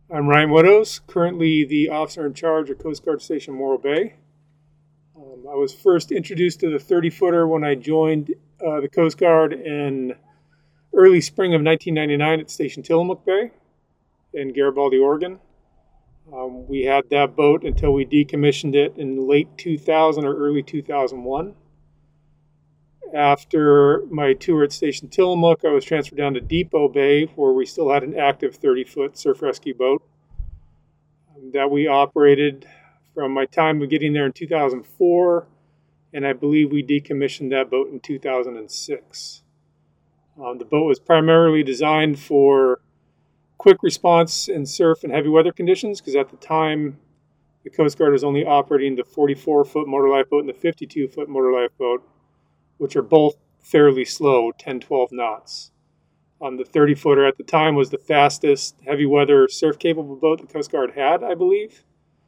I'm Ryan Widows, currently the officer in charge of Coast Guard Station Morro Bay. I was first introduced to the 30-footer when I joined the Coast Guard in early spring of 1999 at Station Tillamook Bay in Garibaldi, Oregon. We had that boat until we decommissioned it in late 2000 or early 2001. After my tour at Station Tillamook, I was transferred down to Depot Bay, where we still had an active 30-foot surf rescue boat that we operated from my time of getting there in 2004, and I believe we decommissioned that boat in 2006. The boat was primarily designed for quick response in surf and heavy weather conditions, because at the time the Coast Guard was only operating the 44-foot motor life boat and the 52-foot motor life boat, which are both fairly slow, 10, 12 knots. The 30-footer at the time was the fastest heavy weather surf-capable boat the Coast Guard had, I believe.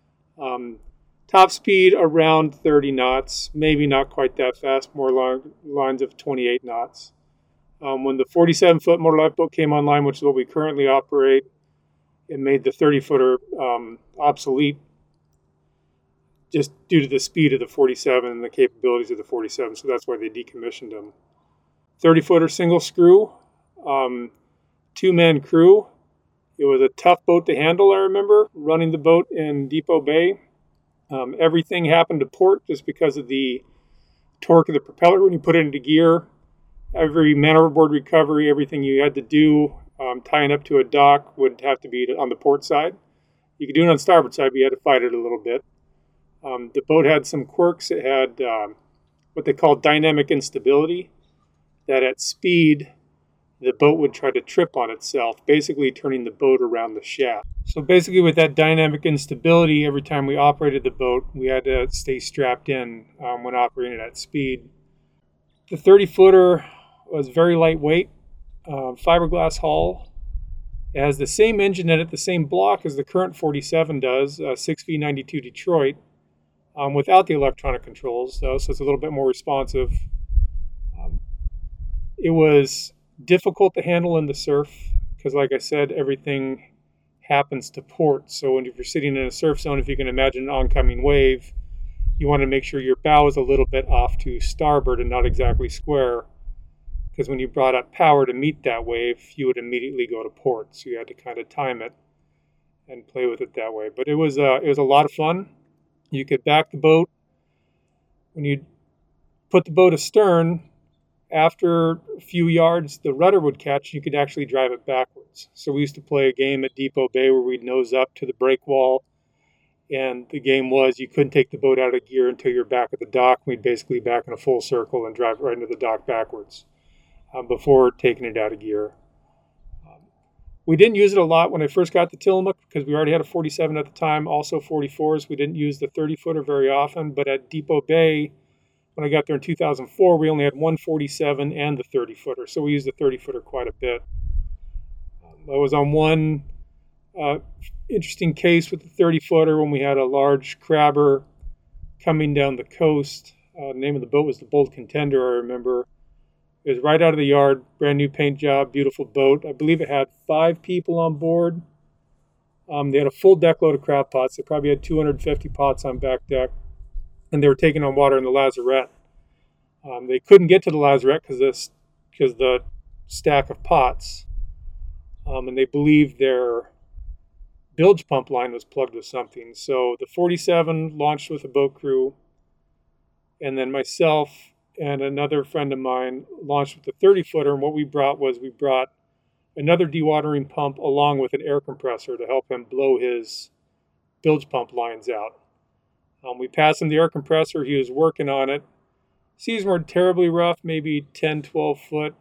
Top speed around 30 knots, maybe not quite that fast, more along lines of 28 knots. When the 47-foot motor life boat came online, which is what we currently operate, it made the 30-footer obsolete just due to the speed of the 47 and the capabilities of the 47, so that's why they decommissioned them. 30-footer single screw, two-man crew. It was a tough boat to handle, I remember, running the boat in Depot Bay. Everything happened to port just because of the torque of the propeller when you put it into gear. Every man overboard recovery, everything you had to do, tying up to a dock would have to be on the port side. You could do it on starboard side, but you had to fight it a little bit. The boat had some quirks. It had what they call dynamic instability, that at speed, the boat would try to trip on itself, basically turning the boat around the shaft. So basically with that dynamic instability, every time we operated the boat, we had to stay strapped in when operating at speed. The 30-footer was very lightweight, fiberglass hull. It has the same engine in it, the same block as the current 47 does, 6V92 Detroit, without the electronic controls, though, so it's a little bit more responsive. It was difficult to handle in the surf because, like I said, everything happens to port. So if you're sitting in a surf zone, if you can imagine an oncoming wave, you want to make sure your bow is a little bit off to starboard and not exactly square, because when you brought up power to meet that wave, you would immediately go to port. So you had to kind of time it and play with it that way. But it was a lot of fun. You could back the boat. When you put the boat astern, after a few yards, the rudder would catch. You could actually drive it backwards. So we used to play a game at Depot Bay where we'd nose up to the break wall. And the game was you couldn't take the boat out of gear until you're back at the dock. We'd basically back in a full circle and drive right into the dock backwards before taking it out of gear. We didn't use it a lot when I first got to Tillamook because we already had a 47 at the time, also 44s. We didn't use the 30-footer very often. But at Depot Bay, when I got there in 2004, we only had one 47 and the 30-footer. So we used the 30-footer quite a bit. I was on one interesting case with the 30-footer when we had a large crabber coming down the coast. The name of the boat was the Bold Contender, I remember. It was right out of the yard, brand new paint job, beautiful boat. I believe it had 5 people on board. They had a full deck load of crab pots. They probably had 250 pots on back deck, and they were taking on water in the lazarette. They couldn't get to the lazarette because the stack of pots, and they believed their bilge pump line was plugged with something. So the 47 launched with a boat crew, and then myself and another friend of mine launched with the 30-footer, and what we brought another dewatering pump along with an air compressor to help him blow his bilge pump lines out. We passed him the air compressor. He was working on it. Seas weren't terribly rough, maybe 10, 12 foot.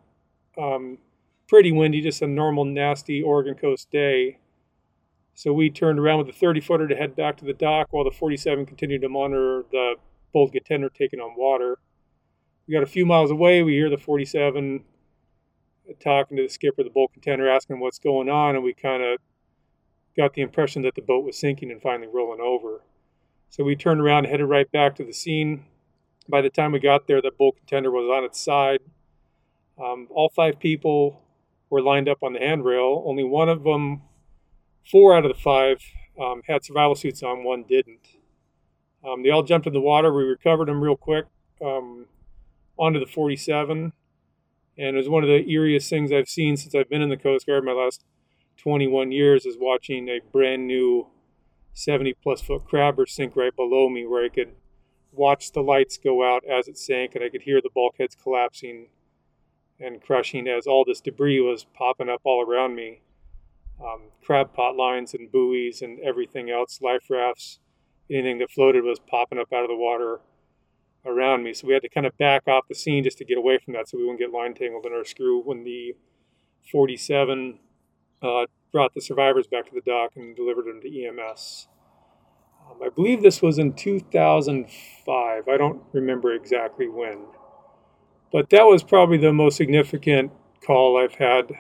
Pretty windy, just a normal, nasty Oregon coast day. So we turned around with the 30-footer to head back to the dock while the 47 continued to monitor the Bold Contender taking on water. We got a few miles away. We hear the 47 talking to the skipper of the Bold Contender, asking what's going on, and we kind of got the impression that the boat was sinking and finally rolling over. So we turned around and headed right back to the scene. By the time we got there, the Bold Contender was on its side. All 5 people were lined up on the handrail. Only one of them 4 out of the 5 had survival suits on, 1 didn't. They all jumped in the water. We recovered them real quick onto the 47. And it was one of the eeriest things I've seen since I've been in the Coast Guard my last 21 years, is watching a brand new 70-plus foot crabber sink right below me, where I could watch the lights go out as it sank, and I could hear the bulkheads collapsing and crushing as all this debris was popping up all around me. Crab pot lines and buoys and everything else, life rafts, anything that floated was popping up out of the water around me. So we had to kind of back off the scene just to get away from that so we wouldn't get line tangled in our screw when the 47 brought the survivors back to the dock and delivered them to EMS. I believe this was in 2005. I don't remember exactly when. But that was probably the most significant call I've had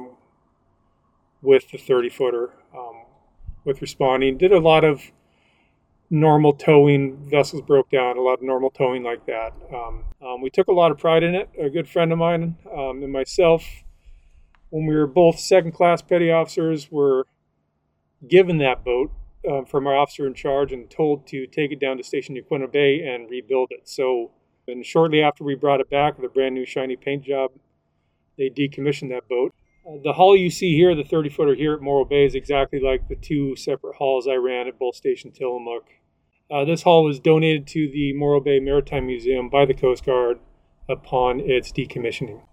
with the 30-footer, with responding. Did a lot of normal towing. Vessels broke down, a lot of normal towing like that. We took a lot of pride in it. A good friend of mine and myself, when we were both second-class petty officers, were given that boat from our officer in charge and told to take it down to Station Yaquina Bay and rebuild it. So, and shortly after we brought it back with a brand new shiny paint job, they decommissioned that boat. The hull you see here, the 30-footer here at Morro Bay, is exactly like the 2 separate hulls I ran at both Station Tillamook. This hull was donated to the Morro Bay Maritime Museum by the Coast Guard upon its decommissioning.